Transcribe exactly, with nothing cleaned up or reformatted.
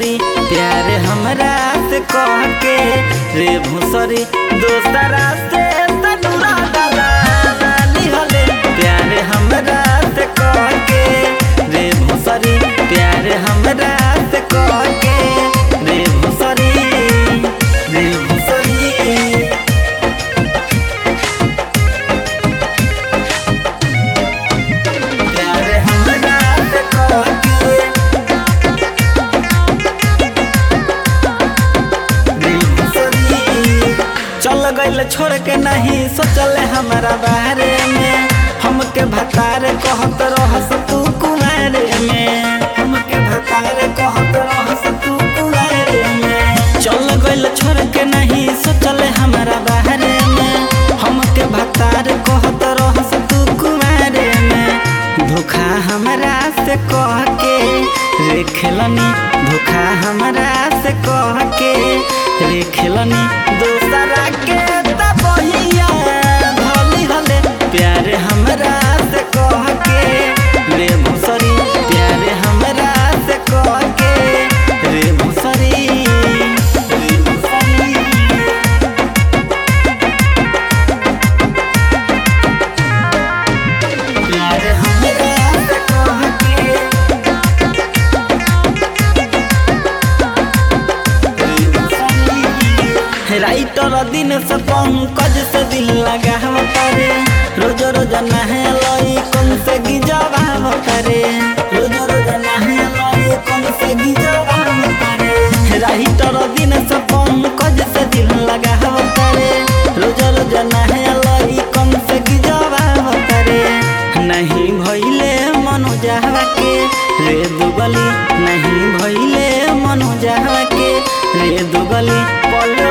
भूसरी प्यार हमरा से कह के रे भूसरी दोसरा से तनुरा डाला डाली हले प्यार हमरा से कह के रे भूसरी प्यार हमरा से कह के रे भूसरी रे भूसरी चल गइल छोड़ के नहीं सोचल हमारा बारे में हमके भतार कहत रहस तू कुमारे में हमके भतार कहत रहस तू कुमारे में चल गइल छोड़ के नहीं सोचल हमारा बारे में हमके भतार कहत रहस तू कुमारे में धोखा हमरा से कह के रे खेलनी धोखा हमरा से कह के रे खेलनी दोसरा के तबहिया भली हले प्यार हमरा से कह के रे भूसरी प्यार हमरा से कह के रे भूसरी रे भूसरी प्यार हमरा से कह के राइटर दिन से पंकज से दिल लगाव करे रोज रोज नहलई कौन से गिजवाव करे रोज रोज नहलई कौन से गिजवाव करे राइटर दिन से पंकज से दिल लगाव करे रोज रोज नहलई कौन से गिजवाव करे नहीं भइले मनोजावा के रे दुगली नहीं भइले मनोजावा के रे दुगली पल